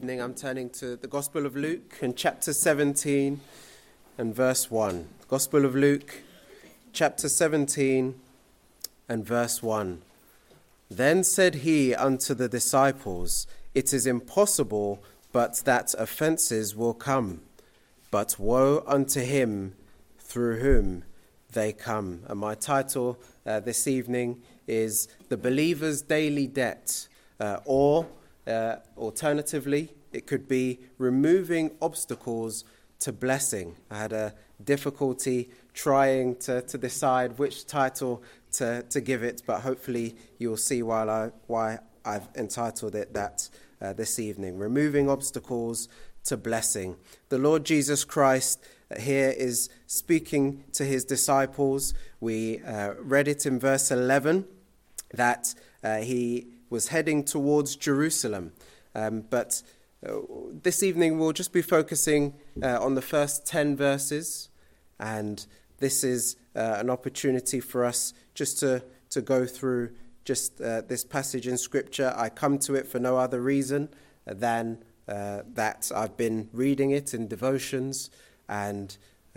evening, I'm turning to the Gospel of Luke in chapter 17 and verse 1. Gospel of Luke, chapter 17 and verse 1. Then said he unto the disciples, It is impossible, but that offences will come. But woe unto him through whom they come. And my title this evening is The Believer's Daily Debt, or alternatively, it could be removing obstacles to blessing. I had a difficulty trying to decide which title to give it, but hopefully you'll see why I've entitled it that this evening. Removing obstacles to blessing. The Lord Jesus Christ here is speaking to his disciples. We read it in verse 11 that he was heading towards Jerusalem. But this evening we'll just be focusing on the first 10 verses. And this is an opportunity for us just to go through just this passage in Scripture. I come to it for no other reason than that I've been reading it in devotions and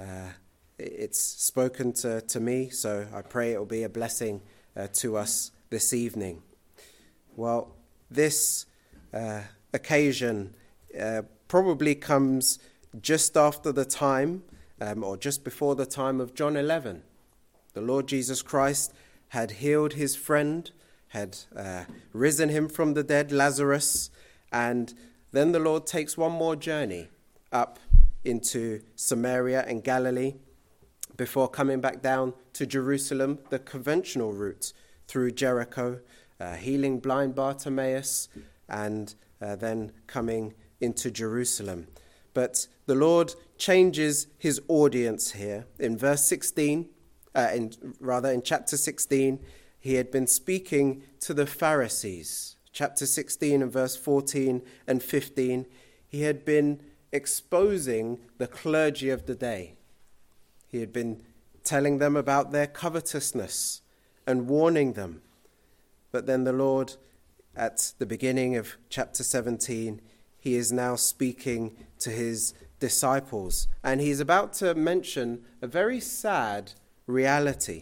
it's spoken to me. So I pray it will be a blessing to us this evening. Well, this occasion probably comes just after the time or just before the time of John 11. The Lord Jesus Christ had healed his friend, had risen him from the dead, Lazarus, and then the Lord takes one more journey up into Samaria and Galilee before coming back down to Jerusalem, the conventional route through Jericho, healing blind Bartimaeus, and then coming into Jerusalem. But the Lord changes his audience here. In verse 16, in chapter 16, he had been speaking to the Pharisees. Chapter 16 and verse 14 and 15, he had been exposing the clergy of the day. He had been telling them about their covetousness and warning them. But then the Lord, at the beginning of chapter 17, he is now speaking to his disciples. And he's about to mention a very sad reality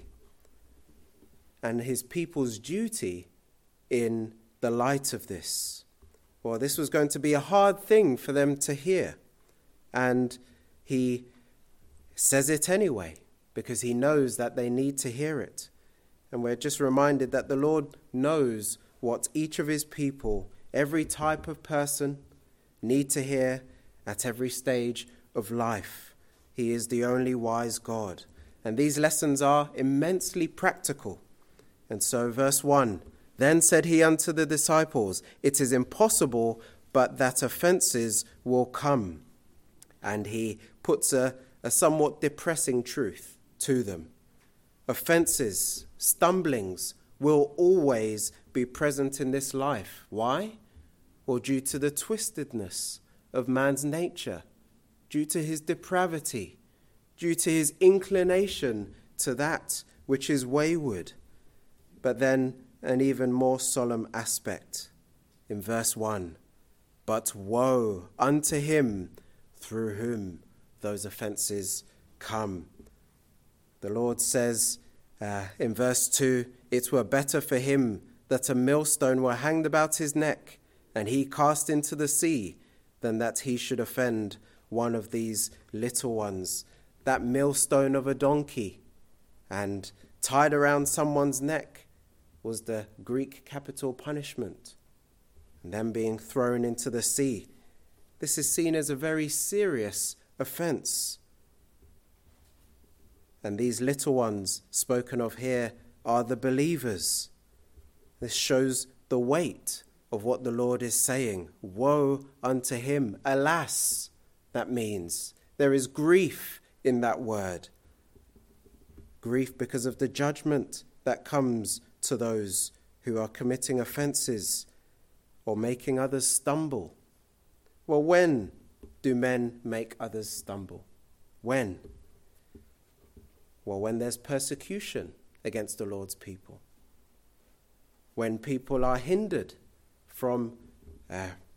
and his people's duty in the light of this. Well, this was going to be a hard thing for them to hear. And he says it anyway, because he knows that they need to hear it. And we're just reminded that the Lord knows what each of his people, every type of person, need to hear at every stage of life. He is the only wise God. And these lessons are immensely practical. And so verse 1, Then said he unto the disciples, It is impossible, but that offences will come. And he puts a somewhat depressing truth to them. Offences, stumblings will always be present in this life. Why? Well, due to the twistedness of man's nature, due to his depravity, due to his inclination to that which is wayward. But then an even more solemn aspect in verse 1. But woe unto him through whom those offences come. The Lord says in verse 2, It were better for him that a millstone were hanged about his neck, and he cast into the sea, than that he should offend one of these little ones. That millstone of a donkey and tied around someone's neck was the Greek capital punishment, and then being thrown into the sea. This is seen as a very serious offence. And these little ones spoken of here are the believers. This shows the weight of what the Lord is saying. Woe unto him. Alas, that means. There is grief in that word. Grief because of the judgment that comes to those who are committing offences or making others stumble. Well, when do men make others stumble? When? Well, when there's persecution against the Lord's people. When people are hindered from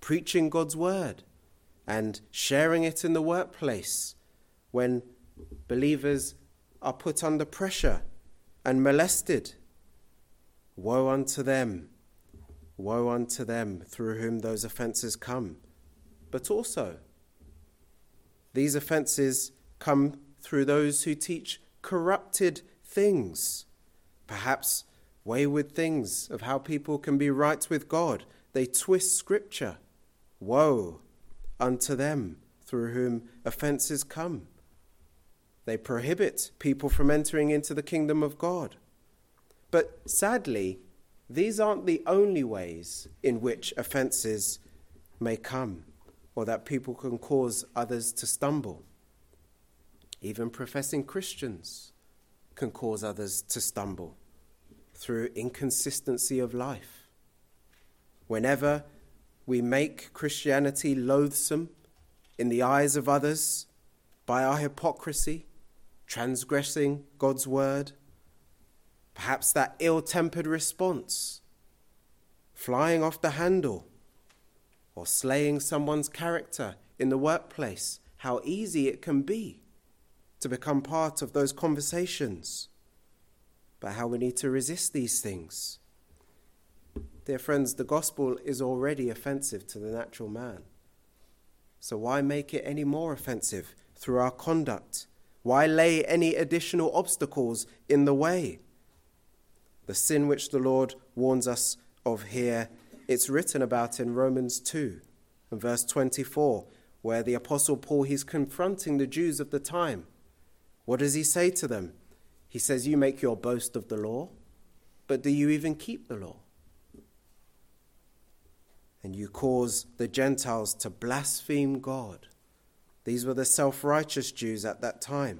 preaching God's word and sharing it in the workplace when believers are put under pressure and molested. Woe unto them through whom those offences come. But also, these offences come through those who teach corrupted things, perhaps wayward things of how people can be right with God. They twist Scripture. Woe unto them through whom offences come. They prohibit people from entering into the kingdom of God. But sadly, these aren't the only ways in which offences may come, or that people can cause others to stumble. Even professing Christians can cause others to stumble through inconsistency of life. Whenever we make Christianity loathsome in the eyes of others by our hypocrisy, transgressing God's word, perhaps that ill-tempered response, flying off the handle, or slaying someone's character in the workplace, how easy it can be to become part of those conversations, but how we need to resist these things. Dear friends, the gospel is already offensive to the natural man. So why make it any more offensive through our conduct? Why lay any additional obstacles in the way? The sin which the Lord warns us of here, it's written about in Romans 2 and verse 24, where the Apostle Paul, he's confronting the Jews of the time. What does he say to them? He says, you make your boast of the law, but do you even keep the law? And you cause the Gentiles to blaspheme God. These were the self-righteous Jews at that time,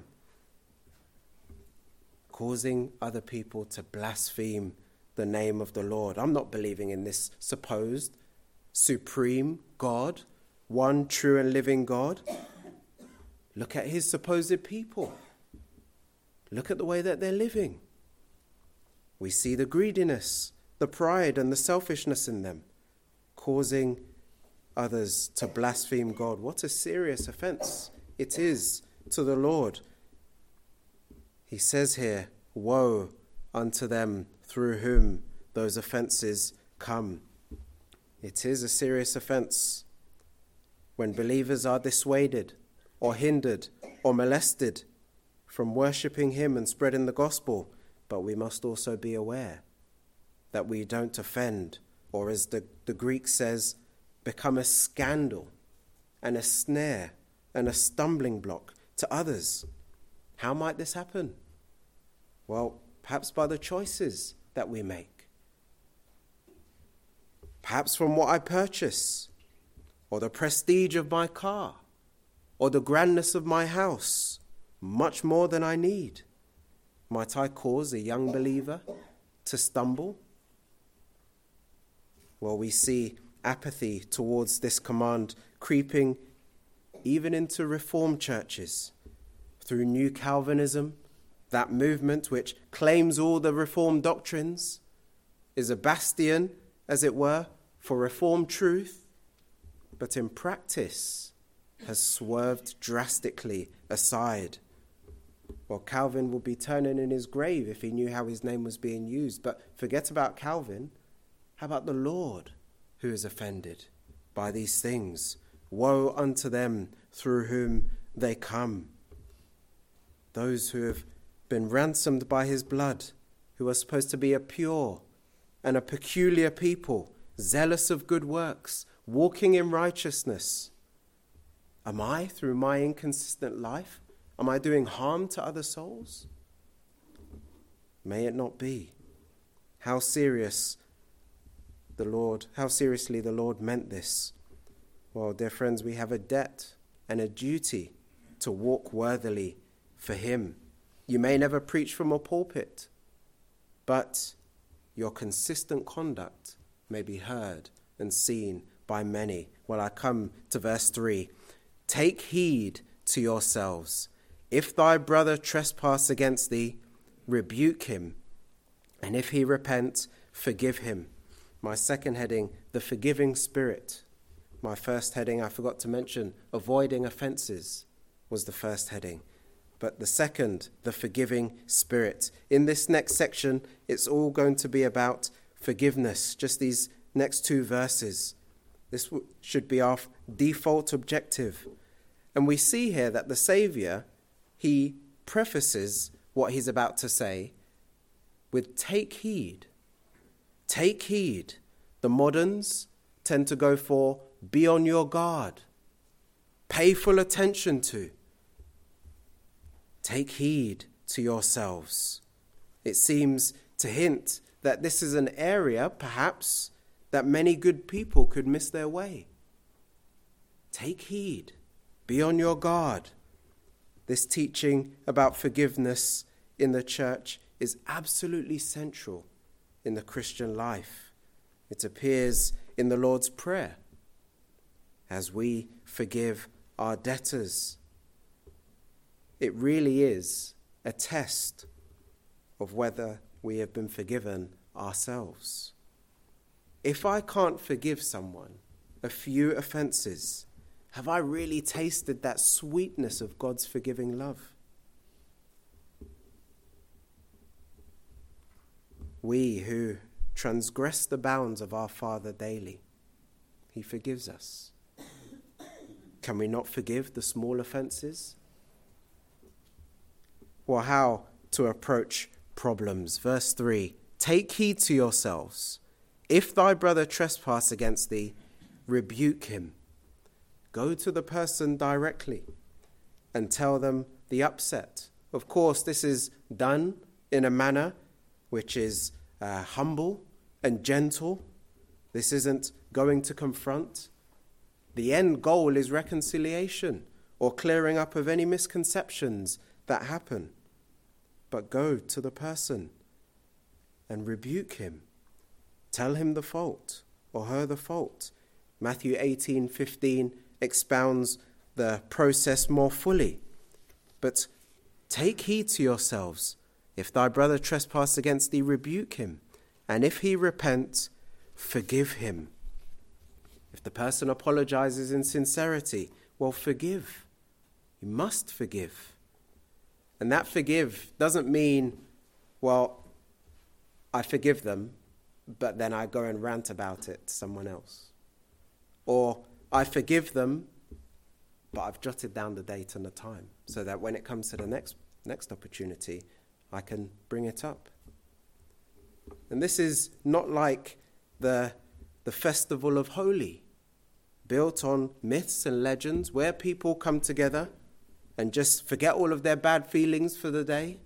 causing other people to blaspheme the name of the Lord. I'm not believing in this supposed supreme God, one true and living God. Look at his supposed people. Look at the way that they're living. We see the greediness, the pride and the selfishness in them, causing others to blaspheme God. What a serious offense it is to the Lord. He says here, woe unto them through whom those offences come. It is a serious offence when believers are dissuaded or hindered or molested from worshipping him and spreading the gospel. But we must also be aware that we don't offend, or as the Greek says, become a scandal and a snare and a stumbling block to others. How might this happen? Well, perhaps by the choices that we make. Perhaps from what I purchase, or the prestige of my car, or the grandness of my house, much more than I need. Might I cause a young believer to stumble? Well, we see apathy towards this command creeping even into Reformed churches through New Calvinism. That movement which claims all the Reformed doctrines is a bastion, as it were, for Reformed truth, but in practice has swerved drastically aside. Well, Calvin would be turning in his grave if he knew how his name was being used. But forget about Calvin. How about the Lord who is offended by these things? Woe unto them through whom they come. Those who have been ransomed by his blood, who are supposed to be a pure and a peculiar people, zealous of good works, walking in righteousness. Am I, through my inconsistent life, am I doing harm to other souls? May it not be. How seriously the Lord meant this. Well, dear friends, we have a debt and a duty to walk worthily for him. You may never preach from a pulpit, but your consistent conduct may be heard and seen by many. Well, I come to verse 3. Take heed to yourselves. If thy brother trespass against thee, rebuke him, and if he repent, forgive him. My second heading, the forgiving spirit. My first heading, I forgot to mention, avoiding offences was the first heading. But the second, the forgiving spirit. In this next section, it's all going to be about forgiveness, just these next two verses. This should be our default objective. And we see here that the Saviour, he prefaces what he's about to say with take heed. Take heed. The moderns tend to go for be on your guard. Pay full attention to. Take heed to yourselves. It seems to hint that this is an area, perhaps, that many good people could miss their way. Take heed. Be on your guard. This teaching about forgiveness in the church is absolutely central in the Christian life. It appears in the Lord's Prayer as we forgive our debtors. It really is a test of whether we have been forgiven ourselves. If I can't forgive someone a few offences, have I really tasted that sweetness of God's forgiving love? We who transgress the bounds of our Father daily, he forgives us. Can we not forgive the small offences? Well, how to approach problems? Verse 3, take heed to yourselves. If thy brother trespass against thee, rebuke him. Go to the person directly and tell them the upset. Of course, this is done in a manner which is humble and gentle. This isn't going to confront. The end goal is reconciliation or clearing up of any misconceptions that happen. But go to the person and rebuke him. Tell him the fault or her the fault. Matthew 18:15 expounds the process more fully. But take heed to yourselves. If thy brother trespass against thee, rebuke him. And if he repent, forgive him. If the person apologizes in sincerity, well, forgive. You must forgive. And that forgive doesn't mean, well, I forgive them, but then I go and rant about it to someone else. Or I forgive them, but I've jotted down the date and the time so that when it comes to the next opportunity, I can bring it up. And this is not like the festival of Holi, built on myths and legends where people come together and just forget all of their bad feelings for the day.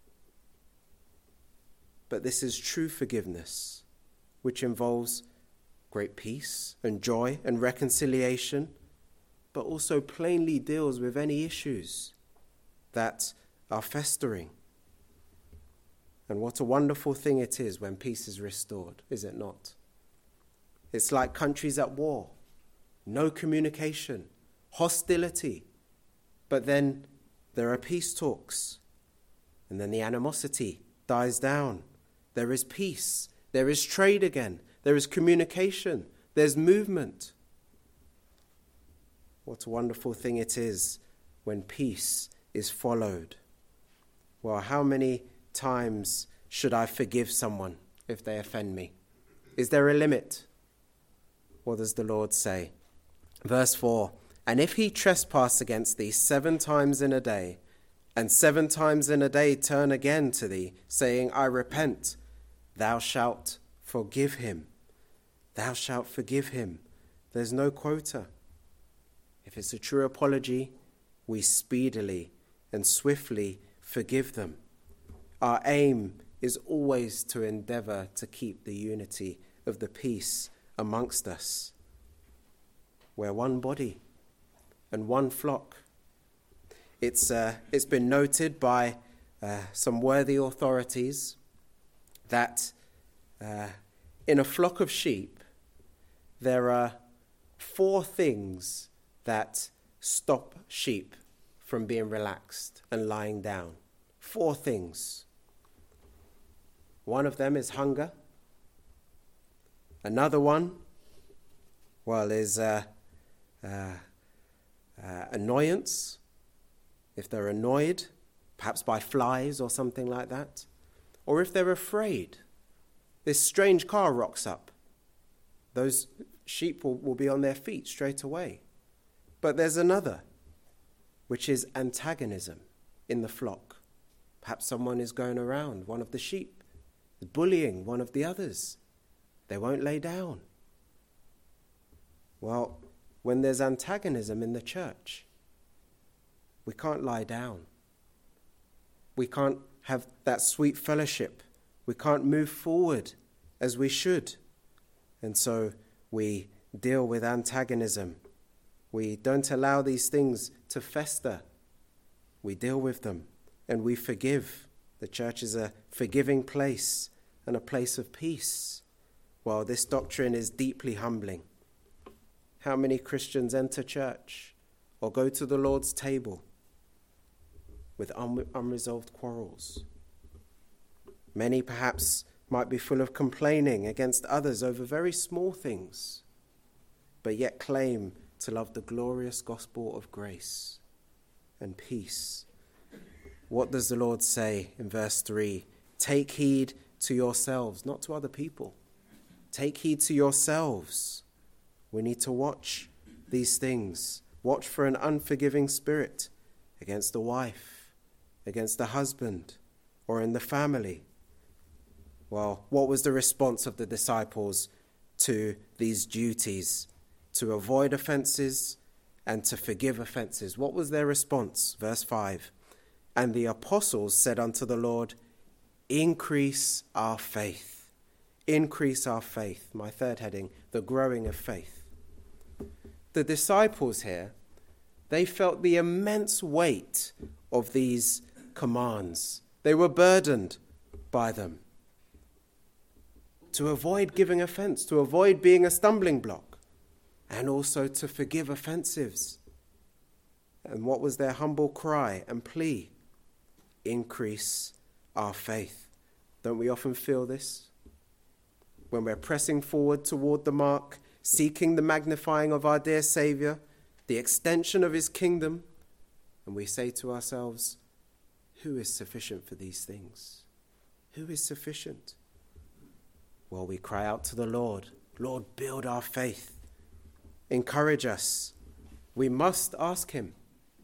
But this is true forgiveness, which involves great peace and joy and reconciliation, but also plainly deals with any issues that are festering. And what a wonderful thing it is when peace is restored, is it not? It's like countries at war, no communication, hostility, but then there are peace talks, and then the animosity dies down. There is peace, there is trade again, there is communication, there's movement. What a wonderful thing it is when peace is followed. Well, how many times should I forgive someone if they offend me? Is there a limit? What does the Lord say? Verse 4, and if he trespass against thee 7 times in a day, and 7 times in a day turn again to thee, saying, I repent, thou shalt forgive him. Thou shalt forgive him. There's no quota. If it's a true apology, we speedily and swiftly forgive them. Our aim is always to endeavour to keep the unity of the peace amongst us. We're one body and one flock. It's been noted by some worthy authorities that in a flock of sheep, there are 4 things that stop sheep from being relaxed and lying down. 4 things. One of them is hunger. Another one, is annoyance, if they're annoyed, perhaps by flies or something like that, or if they're afraid, this strange car rocks up, those sheep will be on their feet straight away. But there's another, which is antagonism in the flock. Perhaps someone is going around, one of the sheep, bullying one of the others. They won't lay down. Well, when there's antagonism in the church, we can't lie down. We can't have that sweet fellowship. We can't move forward as we should. And so we deal with antagonism. We don't allow these things to fester. We deal with them and we forgive. The church is a forgiving place and a place of peace. Well, this doctrine is deeply humbling. How many Christians enter church or go to the Lord's table with unresolved quarrels? Many perhaps might be full of complaining against others over very small things, but yet claim to love the glorious gospel of grace and peace. What does the Lord say in verse 3? Take heed to yourselves, not to other people. Take heed to yourselves. We need to watch these things. Watch for an unforgiving spirit against the wife, against the husband, or in the family. Well, what was the response of the disciples to these duties? To avoid offenses and to forgive offenses. What was their response? Verse 5. And the apostles said unto the Lord, increase our faith. Increase our faith. My third heading, the growing of faith. The disciples here, they felt the immense weight of these commands. They were burdened by them. To avoid giving offense, to avoid being a stumbling block, and also to forgive offenses. And what was their humble cry and plea? Increase our faith. Don't we often feel this? When we're pressing forward toward the mark, seeking the magnifying of our dear Saviour, the extension of his kingdom, and we say to ourselves, who is sufficient for these things? Who is sufficient? Well, we cry out to the Lord, Lord, build our faith. Encourage us. We must ask him.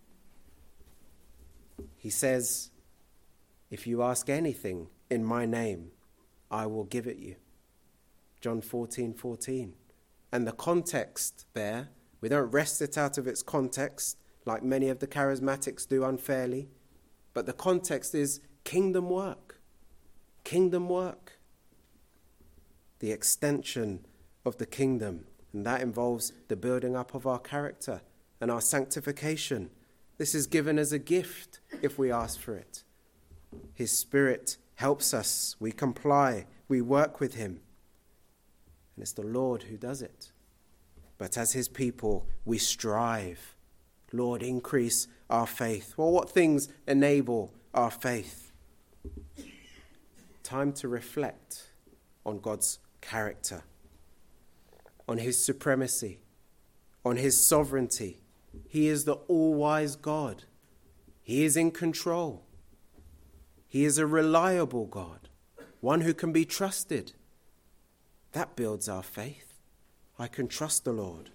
He says, if you ask anything in my name, I will give it you. John 14:14. And the context there, we don't wrest it out of its context like many of the charismatics do unfairly, but the context is kingdom work. Kingdom work. The extension of the kingdom, and that involves the building up of our character and our sanctification. This is given as a gift if we ask for it. His Spirit helps us. We comply. We work with him. And it's the Lord who does it. But as his people, we strive. Lord, increase our faith. Well, what things enable our faith? Time to reflect on God's character, on his supremacy, on his sovereignty. He is the all-wise God. He is in control. He is a reliable God, one who can be trusted. That builds our faith. I can trust the Lord.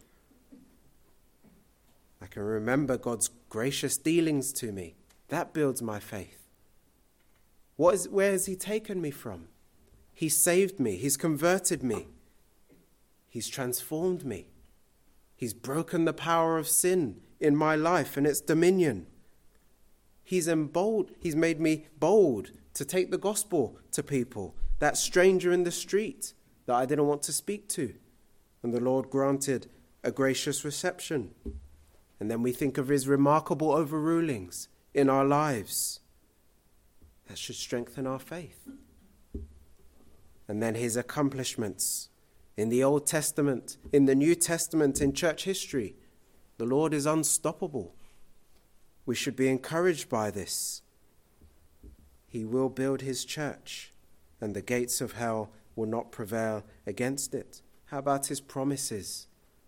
I can remember God's gracious dealings to me. That builds my faith. Where has he taken me from? He saved me. He's converted me. He's transformed me. He's broken the power of sin in my life and its dominion. He's made me bold to take the gospel to people. That stranger in the street that I didn't want to speak to. And the Lord granted a gracious reception. And then we think of his remarkable overrulings in our lives. That should strengthen our faith. And then his accomplishments in the Old Testament, in the New Testament, in church history. The Lord is unstoppable. We should be encouraged by this. He will build his church, and the gates of hell will not prevail against it. How about his promises?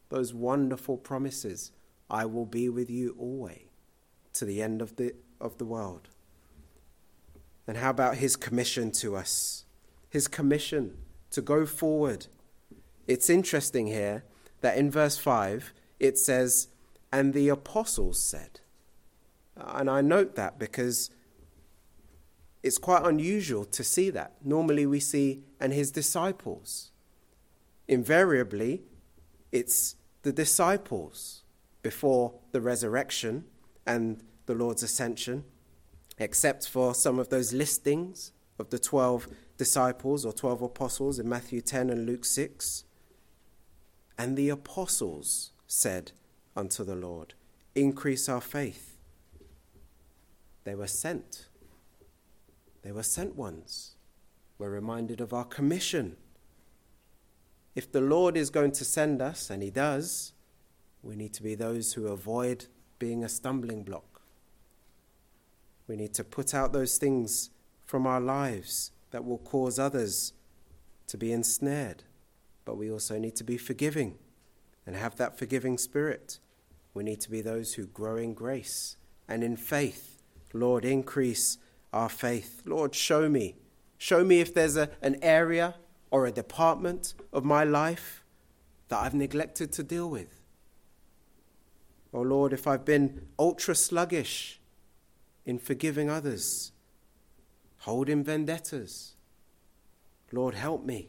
those wonderful promises. I will be with you always to the end of the world. And how about his commission to us? His commission to go forward. It's interesting here that in verse 5 it says, and the apostles said. And I note that because it's quite unusual to see that. Normally we see, and his disciples. Invariably, it's the disciples before the resurrection and the Lord's ascension, except for some of those listings of the 12 disciples or 12 apostles in Matthew 10 and Luke 6. And the apostles said unto the Lord, increase our faith. They were sent. They were sent ones. We're reminded of our commission. If the Lord is going to send us, and he does, we need to be those who avoid being a stumbling block. We need to put out those things from our lives that will cause others to be ensnared. But we also need to be forgiving and have that forgiving spirit. We need to be those who grow in grace and in faith. Lord, increase our faith. Lord, show me. Show me if there's an area or a department of my life that I've neglected to deal with. Oh Lord, if I've been ultra sluggish in forgiving others, holding vendettas, Lord, help me.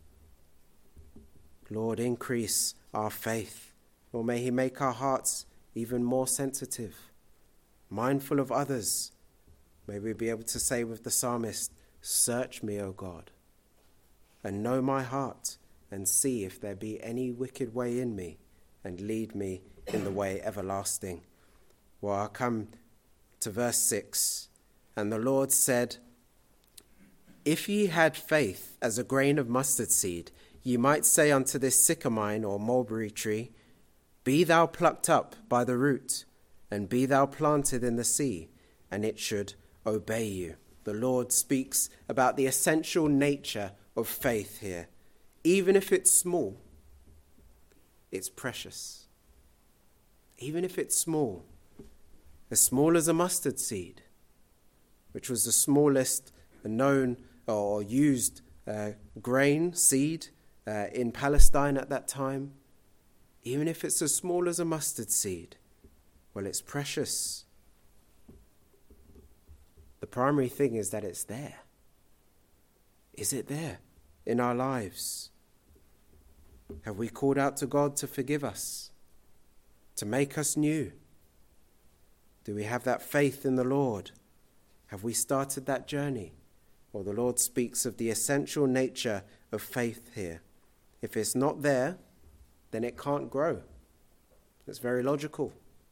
Lord, increase our faith. Or may he make our hearts even more sensitive, mindful of others. May we be able to say with the psalmist, search me, O God, and know my heart, and see if there be any wicked way in me, and lead me in the way everlasting. Well, I'll come to verse 6. And the Lord said, if ye had faith as a grain of mustard seed, ye might say unto this sycamine or mulberry tree, be thou plucked up by the root, and be thou planted in the sea, and it should obey you. The Lord speaks about the essential nature of faith here. Even if it's small, it's precious. Even if it's small as a mustard seed, which was the smallest known or used grain, seed in Palestine at that time. Even if it's as small as a mustard seed, well, it's precious. The primary thing is that it's there. Is it there in our lives? Have we called out to God to forgive us, to make us new? Do we have that faith in the Lord? Have we started that journey? Well, the Lord speaks of the essential nature of faith here. If it's not there, then it can't grow. It's very logical.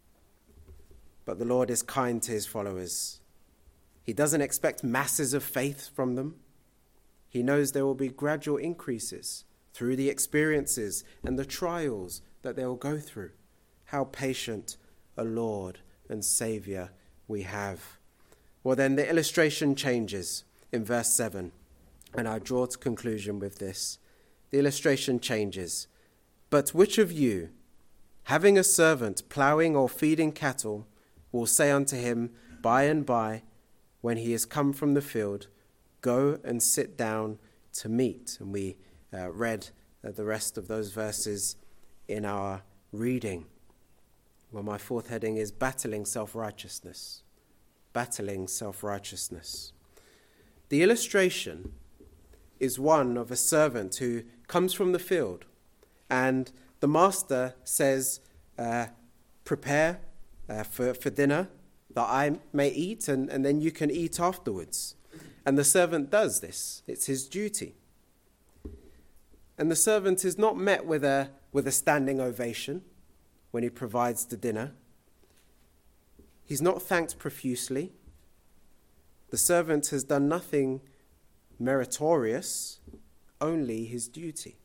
But the Lord is kind to his followers. He doesn't expect masses of faith from them. He knows there will be gradual increases through the experiences and the trials that they will go through. How patient a Lord and Saviour we have. Well, then the illustration changes in verse 7. And I draw to conclusion with this. The illustration changes. But which of you, having a servant ploughing or feeding cattle, will say unto him by and by, when he is come from the field, go and sit down to meat? And we read the rest of those verses in our reading. Well, my fourth heading is battling self-righteousness. Battling self-righteousness. The illustration is one of a servant who comes from the field, and the master says, prepare for dinner that I may eat, and then you can eat afterwards. And the servant does this. It's his duty. And the servant is not met with a standing ovation when he provides the dinner. He's not thanked profusely. The servant has done nothing meritorious, only his duty.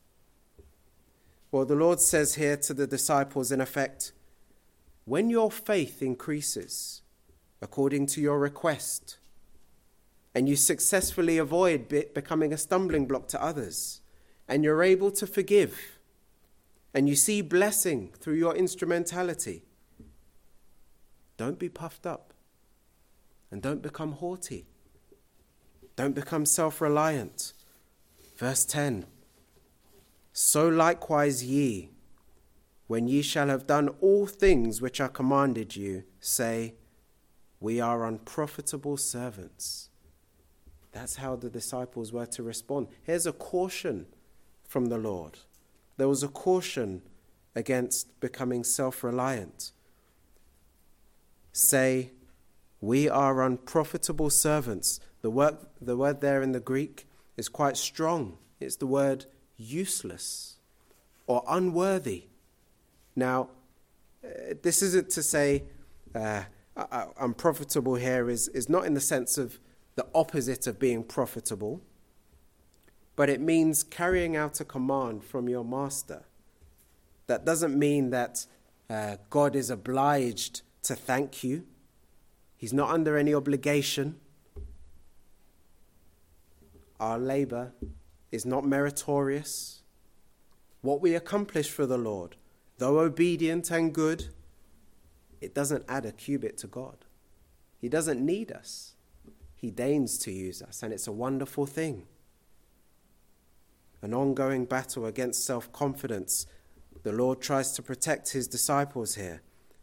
Well, the Lord says here to the disciples, in effect, when your faith increases according to your request, and you successfully avoid becoming a stumbling block to others, and you're able to forgive, and you see blessing through your instrumentality, don't be puffed up and don't become haughty. Don't become self-reliant. Verse 10, so likewise ye, when ye shall have done all things which are commanded you, say, we are unprofitable servants. That's how the disciples were to respond. Here's a caution from the Lord. There was a caution against becoming self-reliant. Say, we are unprofitable servants. The word there in the Greek is quite strong. It's the word useless or unworthy. Now, this isn't to say unprofitable here is not in the sense of the opposite of being profitable, but it means carrying out a command from your master. That doesn't mean that God is obliged to thank you. He's not under any obligation. Our labor is not meritorious. What we accomplish for the Lord, though obedient and good, it doesn't add a cubit to God. He doesn't need us. He deigns to use us, and it's a wonderful thing. An ongoing battle against self-confidence. The Lord tries to protect his disciples here,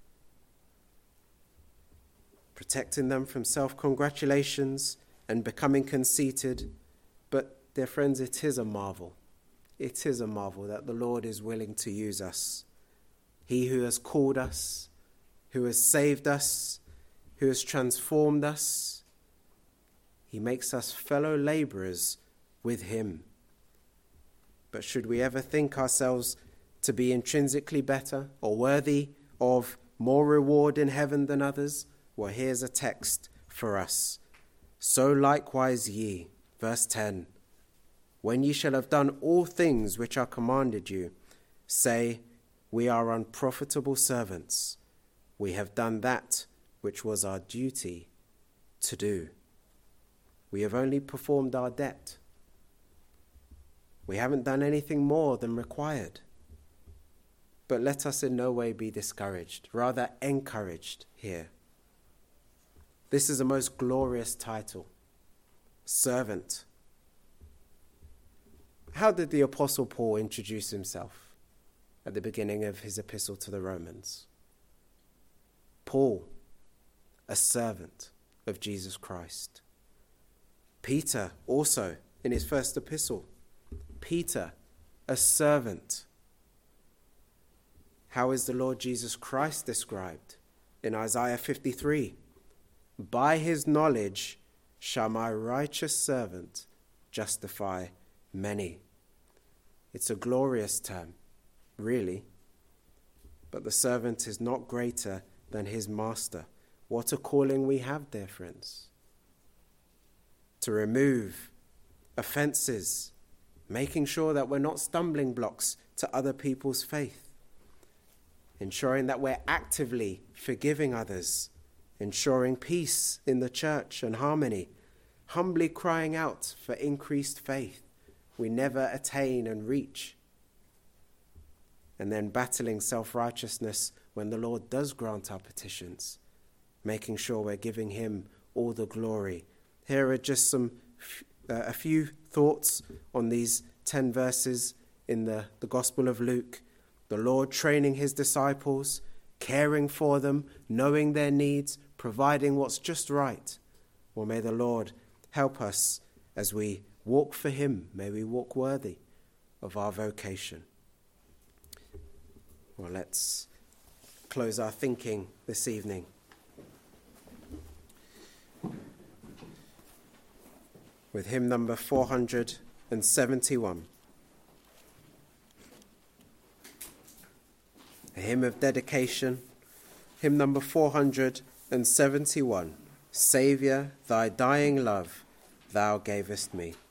protecting them from self-congratulations and becoming conceited. But, dear friends, it is a marvel. It is a marvel that the Lord is willing to use us. He who has called us, who has saved us, who has transformed us, he makes us fellow laborers with him. But should we ever think ourselves to be intrinsically better or worthy of more reward in heaven than others? Well, here's a text for us. So likewise ye, verse 10, when ye shall have done all things which are commanded you, say, we are unprofitable servants. We have done that which was our duty to do. We have only performed our debt. We haven't done anything more than required. But let us in no way be discouraged, rather encouraged here. This is a most glorious title, servant. How did the Apostle Paul introduce himself at the beginning of his epistle to the Romans? Paul, a servant of Jesus Christ. Peter, also in his first epistle, Peter, a servant. How is the Lord Jesus Christ described? In Isaiah 53, by his knowledge shall my righteous servant justify many. It's a glorious term, really. But the servant is not greater than his master. What a calling we have, dear friends. To remove offenses, making sure that we're not stumbling blocks to other people's faith, ensuring that we're actively forgiving others, ensuring peace in the church and harmony, humbly crying out for increased faith we never attain and reach, and then battling self-righteousness when the Lord does grant our petitions, making sure we're giving him all the glory. Here are just a few thoughts on these 10 verses in the Gospel of Luke. The Lord training his disciples, caring for them, knowing their needs, providing what's just right. Well, may the Lord help us as we walk for him. May we walk worthy of our vocation. Well, let's close our thinking this evening with hymn number 471. A hymn of dedication, hymn number 471. Saviour, thy dying love thou gavest me.